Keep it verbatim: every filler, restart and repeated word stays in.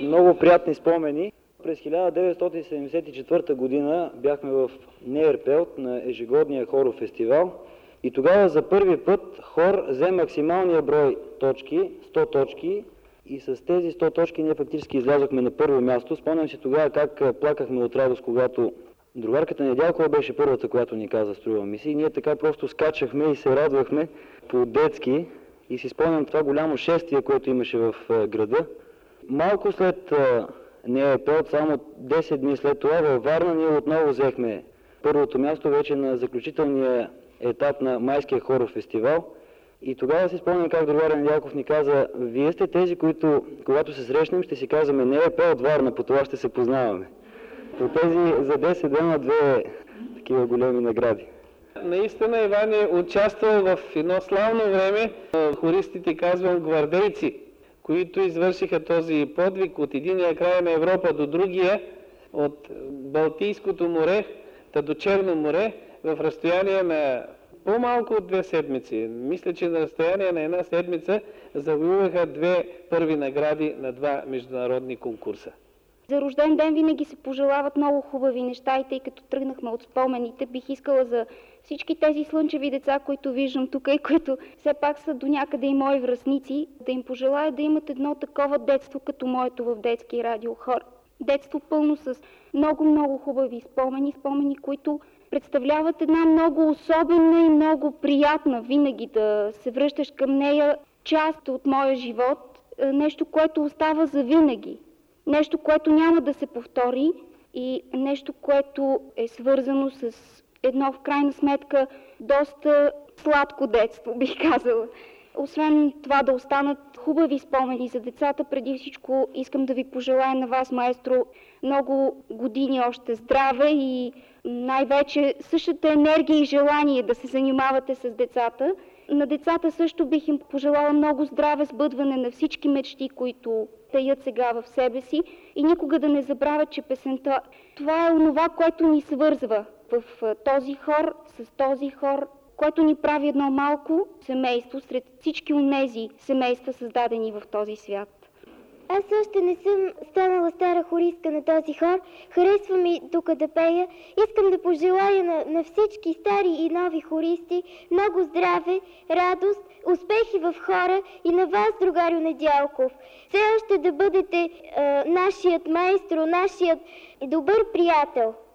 Много приятни спомени. През хиляда деветстотин седемдесет и четвърта година бяхме в Нейрпелт на ежегодния хоров фестивал и тогава за първи път хор взе максималния брой точки, сто точки, и с тези сто точки ние фактически излязохме на първо място. Спомням си тогава как плакахме от радост, когато другарката Недялкова беше първата, която ни каза "струва ми се", и ние така просто скачахме и се радвахме по-детски. И си спомням това голямо шествие, което имаше в града. Малко след Нейрпелт, само десет дни след това, във Варна ние отново взехме първото място вече на заключителния етап на майския хоров фестивал. И тогава си спомням как другаря Недялков ни каза: "Вие сте тези, които, когато се срещнем, ще си казваме Нейрпелт Варна, по това ще се познаваме." По тези за десет дена две такива големи награди. Наистина Иван е участвал в едно славно време. Хористите казвам гвардейци, които извършиха този подвиг от единия край на Европа до другия, от Балтийското море та до Черно море, в разстояние на по-малко от две седмици. Мисля, че на разстояние на една седмица завоюваха две първи награди на два международни конкурса. За рожден ден винаги се пожелават много хубави неща и тъй като тръгнахме от спомените, бих искала за всички тези слънчеви деца, които виждам тук и които все пак са до някъде и мои връстници, да им пожелая да имат едно такова детство, като моето в детски радиохор. Детство пълно с много-много хубави спомени, спомени, които представляват една много особена и много приятна винаги да се връщаш към нея, част от моя живот, нещо, което остава за винаги. Нещо, което няма да се повтори и нещо, което е свързано с едно, в крайна сметка, доста сладко детство, бих казала. Освен това да останат хубави спомени за децата, преди всичко искам да ви пожелая на вас, маестро, много години още здраве и най-вече същата енергия и желание да се занимавате с децата. На децата също бих им пожелала много здраве, сбъдване на всички мечти, които таят сега в себе си, и никога да не забравят, че песента, това е онова, което ни свързва в този хор, с този хор, което ни прави едно малко семейство сред всички онези семейства, създадени в този свят. Аз още не съм станала стара хористка на този хор. Харесва ми тук да пея. Искам да пожелая на, на всички стари и нови хористи много здраве, радост, успехи в хора и на вас, другарю Недялков. Все още да бъдете е, нашият маестро, нашият добър приятел.